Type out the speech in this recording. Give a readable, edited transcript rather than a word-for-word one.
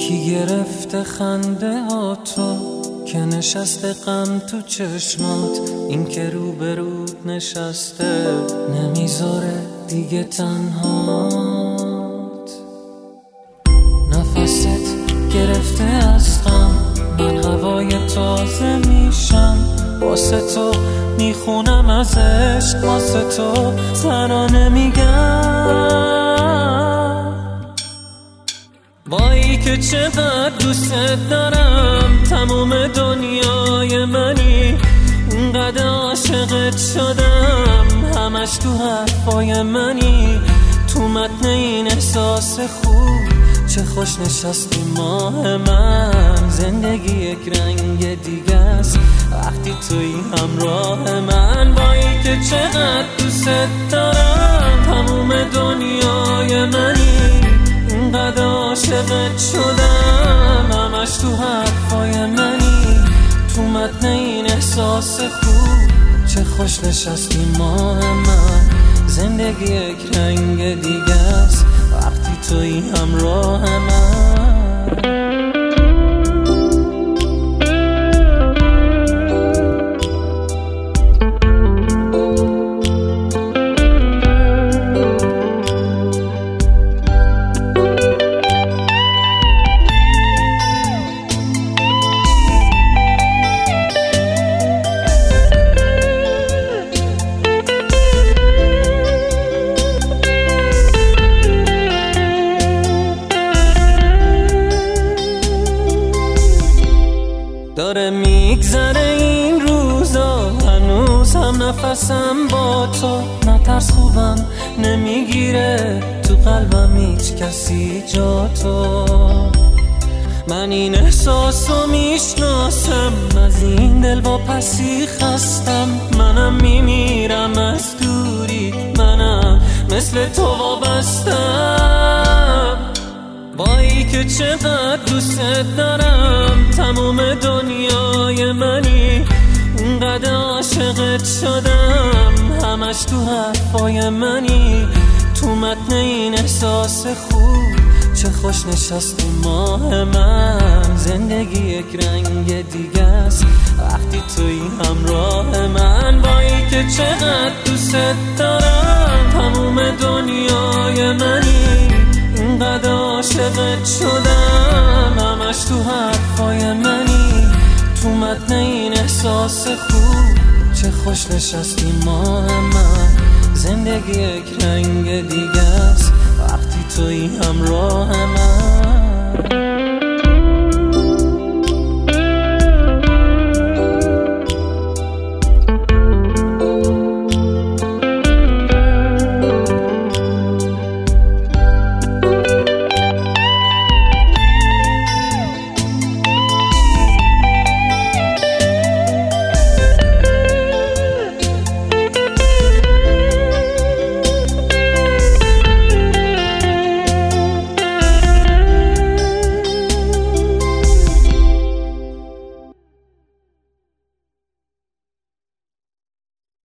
یکی گرفته خنده ها تو که نشسته غم تو چشمات، این که رو به رود نشسته نمیذاره دیگه تنهات. نفست گرفته از غم، من هوای تازه میشم، واسه تو میخونم از عشق، واسه تو ترانه میگم. وای که چقدر دوست دارم، تموم دنیای منی، اینقدر عاشقت شدم، همش تو حرفای منی، تو متن این احساس خوب چه خوش نشستی ماه من. زندگی یک رنگ دیگه است وقتی توی همراه من. وای که چقدر دوست دارم، تموم دنیای منی، اینقدر عاشقت شدم، همش تو حرفای منی، تو متن این احساس خوب چه خوش نشستی ماه من. زندگی یک رنگ دیگه است وقتی توی همراه من. داره میگذره این روزا، هنوز هم نفسم با تو، نترس خوبم نمیگیره، تو قلبم هیچ کسی جا تو. من این احساسو میشناسم، از این دل واپسی خستم، منم میمیرم از دوری، منم مثل تو وابستم. وای که چقدر دوست دارم، تموم دنیای منی، اینقدر عاشقت شدم، همش تو حرفای منی، تو متن این احساس خوب چه خوش نشستی ماه من. زندگی یک رنگ دیگه است وقتی توی همراه من. وای که چقدر دوست دارم، تموم دنیای منی، اینقدر عاشقت شدم، همش تو حرفای منی، تو متن این احساس خوب چه خوش نشستی ماه من. زندگی یک رنگ دیگه است